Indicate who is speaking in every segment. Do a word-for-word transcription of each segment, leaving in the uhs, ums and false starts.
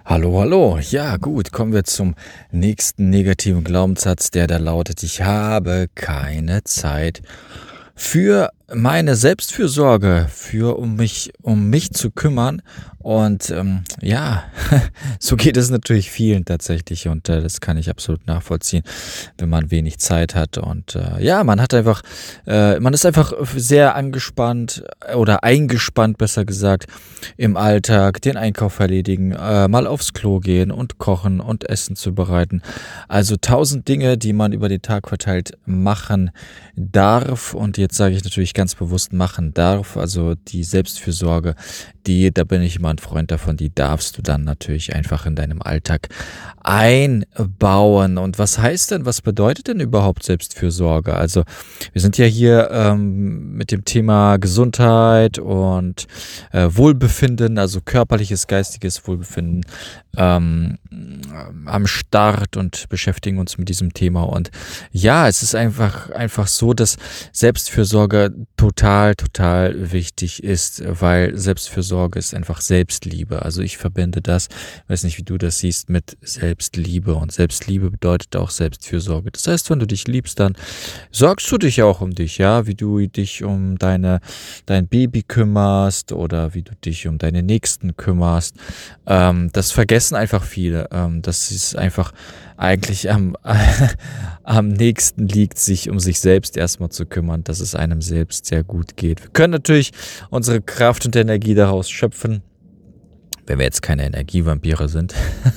Speaker 1: Hallo, hallo. Ja, gut, kommen wir zum nächsten negativen Glaubenssatz, der da lautet: Ich habe keine Zeit für meine Selbstfürsorge, für um mich um mich zu kümmern. Und ähm, ja, so geht es natürlich vielen tatsächlich und äh, das kann ich absolut nachvollziehen, wenn man wenig Zeit hat. Und äh, ja, man hat einfach, äh, man ist einfach sehr angespannt äh, oder eingespannt, besser gesagt, im Alltag, den Einkauf erledigen, äh, mal aufs Klo gehen und kochen und Essen zubereiten. Also tausend Dinge, die man über den Tag verteilt machen darf. Und jetzt sage ich natürlich ganz bewusst machen darf. Also die Selbstfürsorge, die, da bin ich immer ein Freund davon, die darfst du dann natürlich einfach in deinem Alltag einbauen. Und was heißt denn, was bedeutet denn überhaupt Selbstfürsorge? Also wir sind ja hier ähm, mit dem Thema Gesundheit und äh, Wohlbefinden, also körperliches, geistiges Wohlbefinden ähm, am Start und beschäftigen uns mit diesem Thema. Und ja, es ist einfach, einfach so, dass Selbstfürsorge total, total wichtig ist, weil Selbstfürsorge ist einfach Selbstliebe. Also ich verbinde das, weiß nicht, wie du das siehst, mit Selbstliebe. Und Selbstliebe bedeutet auch Selbstfürsorge. Das heißt, wenn du dich liebst, dann sorgst du dich auch um dich, ja, wie du dich um deine, dein Baby kümmerst oder wie du dich um deine Nächsten kümmerst. Ähm, das vergessen einfach viele. Ähm, das ist einfach eigentlich am, am nächsten liegt, sich um sich selbst erstmal zu kümmern, dass es einem selbst sehr gut geht. Wir können natürlich unsere Kraft und Energie daraus schöpfen, wenn wir jetzt keine Energievampire sind,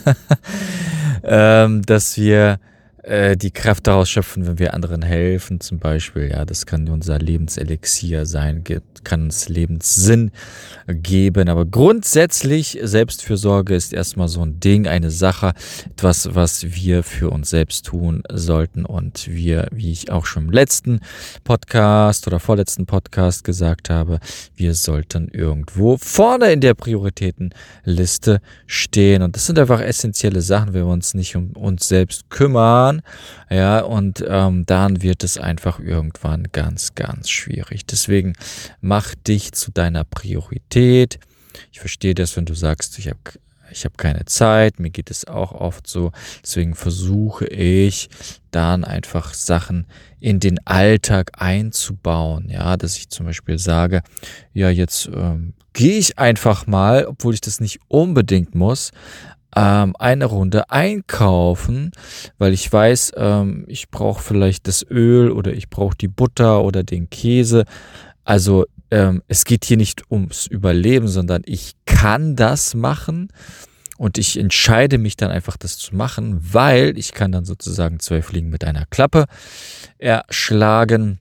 Speaker 1: ähm, dass wir äh, die Kraft daraus schöpfen, wenn wir anderen helfen zum Beispiel. Ja, das kann unser Lebenselixier sein, kann uns Lebenssinn geben. Aber grundsätzlich, Selbstfürsorge ist erstmal so ein Ding, eine Sache, etwas, was wir für uns selbst tun sollten. Und wir, wie ich auch schon im letzten Podcast oder vorletzten Podcast gesagt habe, wir sollten irgendwo vorne in der Prioritätenliste stehen. Und das sind einfach essentielle Sachen, wenn wir uns nicht um uns selbst kümmern. Ja, und ähm, dann wird es einfach irgendwann ganz, ganz schwierig. Deswegen mach dich zu deiner Priorität. Ich verstehe das, wenn du sagst, ich habe ich hab keine Zeit, mir geht es auch oft so. Deswegen versuche ich dann einfach Sachen in den Alltag einzubauen. Ja, dass ich zum Beispiel sage, ja, jetzt ähm, gehe ich einfach mal, obwohl ich das nicht unbedingt muss, ähm, eine Runde einkaufen, weil ich weiß, ähm, ich brauche vielleicht das Öl oder ich brauche die Butter oder den Käse. Also ähm, es geht hier nicht ums Überleben, sondern ich kann das machen und ich entscheide mich dann einfach, das zu machen, weil ich kann dann sozusagen zwei Fliegen mit einer Klappe erschlagen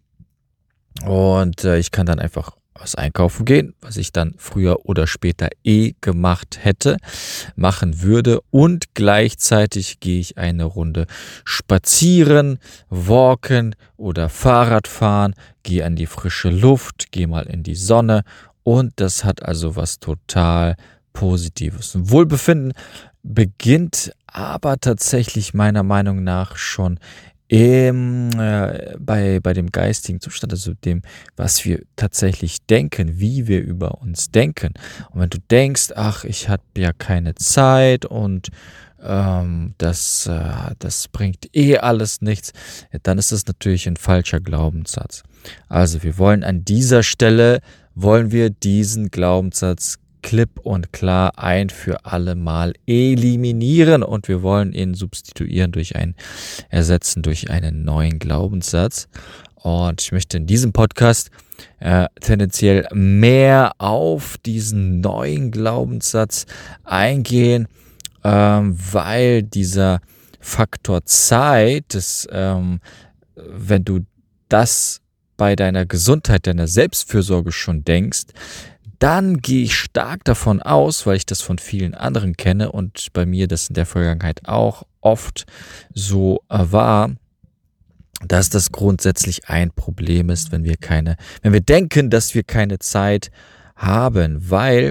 Speaker 1: und äh, ich kann dann einfach was einkaufen gehen, was ich dann früher oder später eh gemacht hätte, machen würde, und gleichzeitig gehe ich eine Runde spazieren, walken oder Fahrrad fahren, gehe an die frische Luft, gehe mal in die Sonne, und das hat also was total Positives. Und Wohlbefinden beginnt aber tatsächlich meiner Meinung nach schon im, äh, bei, bei dem geistigen Zustand, also dem, was wir tatsächlich denken, wie wir über uns denken. Und wenn du denkst, ach, ich habe ja keine Zeit und ähm, das, äh, das bringt eh alles nichts, ja, dann ist das natürlich ein falscher Glaubenssatz. Also wir wollen an dieser Stelle, wollen wir diesen Glaubenssatz klipp und klar ein für alle Mal eliminieren, und wir wollen ihn substituieren durch einen, ersetzen durch einen neuen Glaubenssatz. Und ich möchte in diesem Podcast äh, tendenziell mehr auf diesen neuen Glaubenssatz eingehen, ähm, weil dieser Faktor Zeit, das, ähm, wenn du das bei deiner Gesundheit, deiner Selbstfürsorge schon denkst, dann gehe ich stark davon aus, weil ich das von vielen anderen kenne und bei mir das in der Vergangenheit auch oft so war, dass das grundsätzlich ein Problem ist, wenn wir keine, wenn wir denken, dass wir keine Zeit haben, weil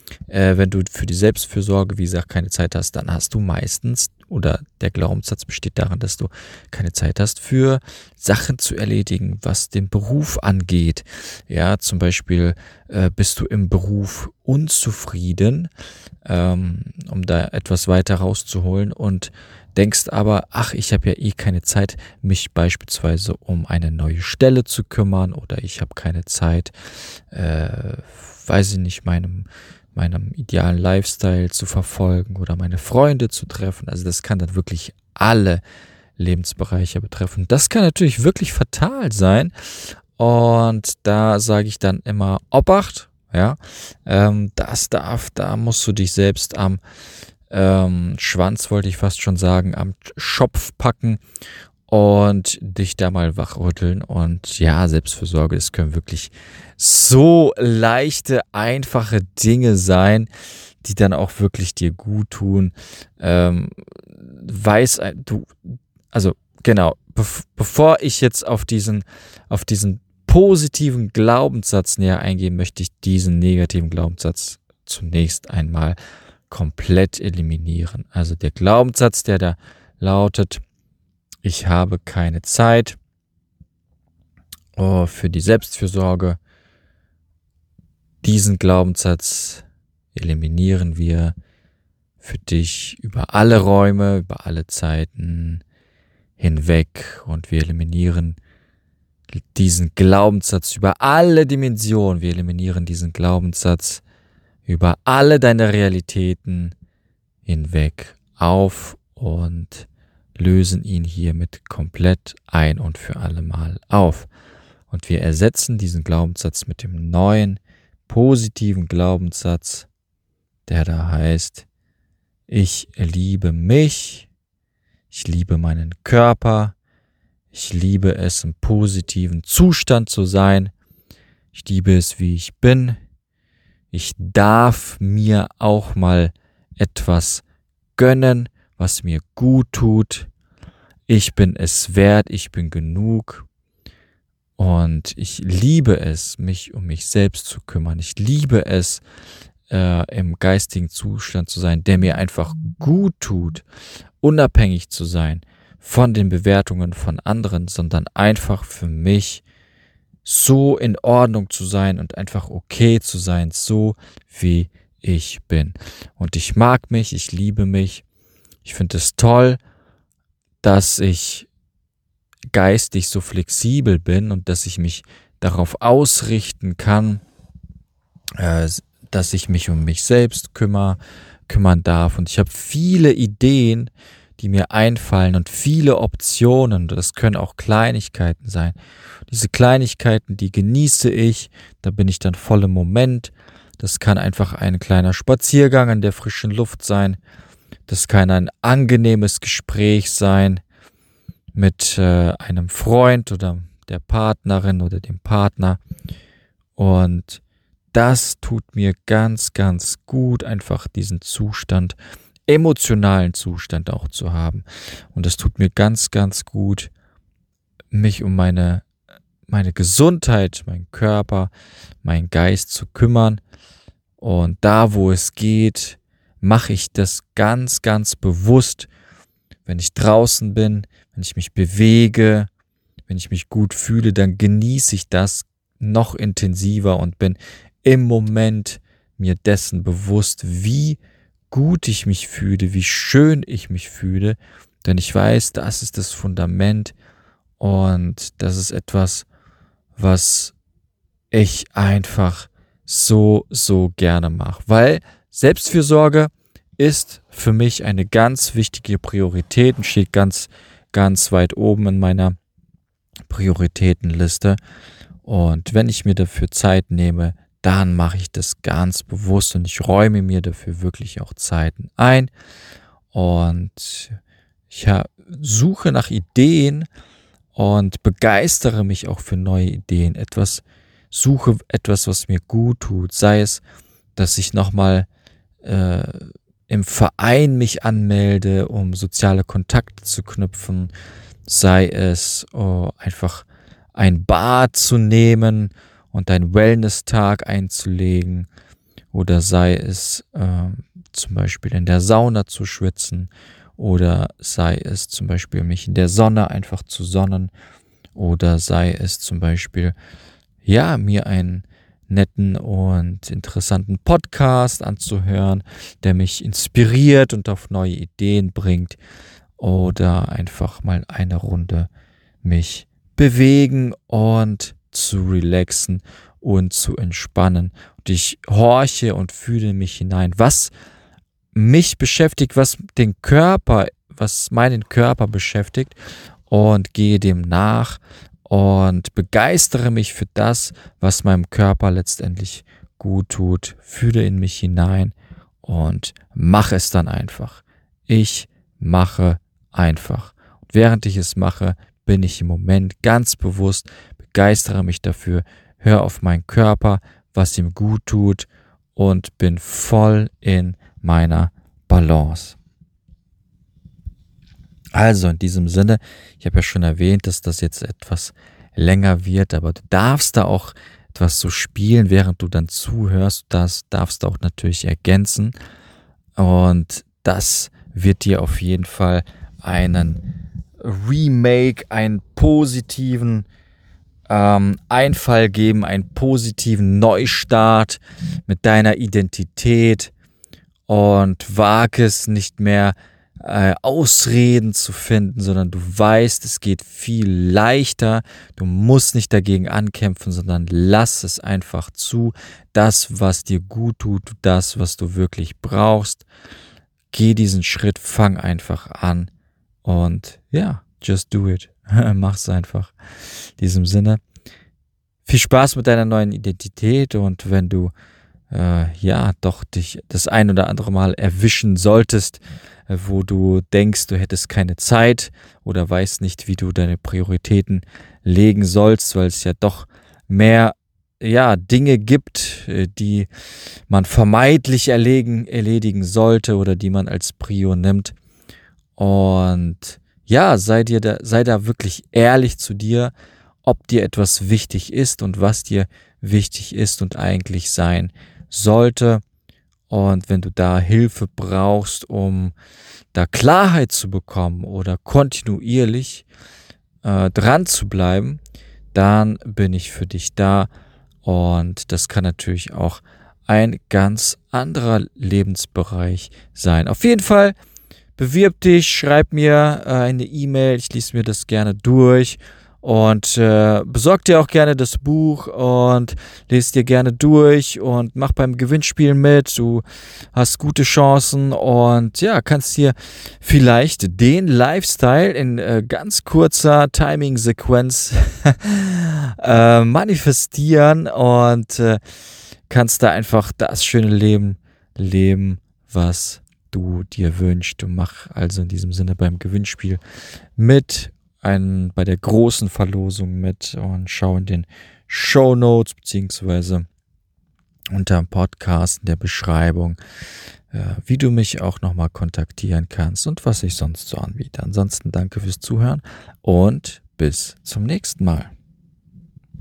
Speaker 1: Äh, wenn du für die Selbstfürsorge, wie gesagt, keine Zeit hast, dann hast du meistens, oder der Glaubenssatz besteht darin, dass du keine Zeit hast für Sachen zu erledigen, was den Beruf angeht. Ja, zum Beispiel äh, bist du im Beruf unzufrieden, ähm, um da etwas weiter rauszuholen und denkst aber, ach, ich habe ja eh keine Zeit, mich beispielsweise um eine neue Stelle zu kümmern, oder ich habe keine Zeit, äh, weiß ich nicht, meinem meinem idealen Lifestyle zu verfolgen oder meine Freunde zu treffen. Also das kann dann wirklich alle Lebensbereiche betreffen. Das kann natürlich wirklich fatal sein. Und da sage ich dann immer Obacht. Ja, ähm, das darf, da musst du dich selbst am ähm, Schwanz, wollte ich fast schon sagen, am Schopf packen und dich da mal wachrütteln. Und ja, Selbstfürsorge, das können wirklich so leichte, einfache Dinge sein, die dann auch wirklich dir gut tun. Ähm, weiß ein- du, also genau, bev- bevor ich jetzt auf diesen, auf diesen positiven Glaubenssatz näher eingehen, möchte ich diesen negativen Glaubenssatz zunächst einmal komplett eliminieren. Also der Glaubenssatz, der da lautet: Ich habe keine Zeit oh, für die Selbstfürsorge. Diesen Glaubenssatz eliminieren wir für dich über alle Räume, über alle Zeiten hinweg, und wir eliminieren diesen Glaubenssatz über alle Dimensionen. Wir eliminieren diesen Glaubenssatz über alle deine Realitäten hinweg auf und lösen ihn hiermit komplett ein und für alle Mal auf. Und wir ersetzen diesen Glaubenssatz mit dem neuen, positiven Glaubenssatz, der da heißt: Ich liebe mich, ich liebe meinen Körper, ich liebe es, im positiven Zustand zu sein, ich liebe es, wie ich bin, ich darf mir auch mal etwas gönnen, was mir gut tut, ich bin es wert, ich bin genug. Und ich liebe es, mich um mich selbst zu kümmern. Ich liebe es, äh, im geistigen Zustand zu sein, der mir einfach gut tut, unabhängig zu sein von den Bewertungen von anderen, sondern einfach für mich so in Ordnung zu sein und einfach okay zu sein, so wie ich bin. Und ich mag mich, ich liebe mich. Ich finde es toll, dass ich geistig so flexibel bin und dass ich mich darauf ausrichten kann, äh, dass ich mich um mich selbst kümmere, kümmern darf. Und ich habe viele Ideen, die mir einfallen, und viele Optionen. Das können auch Kleinigkeiten sein. Diese Kleinigkeiten, die genieße ich. Da bin ich dann voll im Moment. Das kann einfach ein kleiner Spaziergang in der frischen Luft sein. Das kann ein angenehmes Gespräch sein mit äh, einem Freund oder der Partnerin oder dem Partner. Und das tut mir ganz, ganz gut, einfach diesen Zustand, emotionalen Zustand auch zu haben. Und das tut mir ganz, ganz gut, mich um meine, meine Gesundheit, meinen Körper, meinen Geist zu kümmern. Und da, wo es geht, mache ich das ganz, ganz bewusst. Wenn ich draußen bin, wenn ich mich bewege, wenn ich mich gut fühle, dann genieße ich das noch intensiver und bin im Moment mir dessen bewusst, wie gut ich mich fühle, wie schön ich mich fühle, denn ich weiß, das ist das Fundament und das ist etwas, was ich einfach so, so gerne mache, weil Selbstfürsorge ist für mich eine ganz wichtige Priorität und steht ganz, ganz weit oben in meiner Prioritätenliste. Und wenn ich mir dafür Zeit nehme, dann mache ich das ganz bewusst und ich räume mir dafür wirklich auch Zeiten ein. Und ich suche nach Ideen und begeistere mich auch für neue Ideen. Etwas, suche etwas, was mir gut tut. Sei es, dass ich nochmal äh, im Verein mich anmelde, um soziale Kontakte zu knüpfen. Sei es oh, einfach ein Bad zu nehmen und einen Wellness-Tag einzulegen. oder sei es äh, zum Beispiel in der Sauna zu schwitzen oder sei es zum Beispiel mich in der Sonne einfach zu sonnen oder sei es zum Beispiel, ja, mir einen netten und interessanten Podcast anzuhören, der mich inspiriert und auf neue Ideen bringt oder einfach mal eine Runde mich bewegen und zu relaxen und zu entspannen. Und ich horche und fühle mich hinein, was mich beschäftigt, was den Körper, was meinen Körper beschäftigt und gehe dem nach und begeistere mich für das, was meinem Körper letztendlich gut tut, fühle in mich hinein und mache es dann einfach. Ich mache einfach. Und während ich es mache, bin ich im Moment ganz bewusst, begeistere mich dafür, höre auf meinen Körper, was ihm gut tut und bin voll in meiner Balance. Also in diesem Sinne, ich habe ja schon erwähnt, dass das jetzt etwas länger wird, aber du darfst da auch etwas so spielen, während du dann zuhörst. Das darfst du auch natürlich ergänzen und das wird dir auf jeden Fall einen Remake, einen positiven ähm, Einfall geben, einen positiven Neustart mit deiner Identität und wage es nicht mehr äh, Ausreden zu finden, sondern du weißt, es geht viel leichter. Du musst nicht dagegen ankämpfen, sondern lass es einfach zu. Das, was dir gut tut, das, was du wirklich brauchst. Geh diesen Schritt, fang einfach an und ja, just do it. Mach's einfach. In diesem Sinne, viel Spaß mit deiner neuen Identität und wenn du äh, ja doch dich das ein oder andere Mal erwischen solltest, äh, wo du denkst, du hättest keine Zeit oder weißt nicht, wie du deine Prioritäten legen sollst, weil es ja doch mehr ja, Dinge gibt, äh, die man vermeintlich erledigen, erledigen sollte oder die man als Prio nimmt. Und ja, sei dir da, sei da wirklich ehrlich zu dir, ob dir etwas wichtig ist und was dir wichtig ist und eigentlich sein sollte. Und wenn du da Hilfe brauchst, um da Klarheit zu bekommen oder kontinuierlich äh, dran zu bleiben, dann bin ich für dich da. Und das kann natürlich auch ein ganz anderer Lebensbereich sein. Auf jeden Fall bewirb dich, schreib mir äh, eine E-Mail, ich lese mir das gerne durch und äh, besorg dir auch gerne das Buch und lese dir gerne durch und mach beim Gewinnspiel mit. Du hast gute Chancen und ja, kannst dir vielleicht den Lifestyle in äh, ganz kurzer Timing-Sequenz äh, manifestieren und äh, kannst da einfach das schöne Leben leben, was du dir wünschst. Du mach also in diesem Sinne beim Gewinnspiel mit, ein, bei der großen Verlosung mit und schau in den Shownotes beziehungsweise unter dem Podcast in der Beschreibung, äh, wie du mich auch nochmal kontaktieren kannst und was ich sonst so anbiete. Ansonsten danke fürs Zuhören und bis zum nächsten Mal.